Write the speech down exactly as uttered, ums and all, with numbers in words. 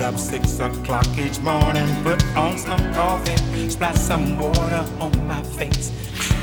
up six o'clock each morning, put on some coffee, splash some water on my face.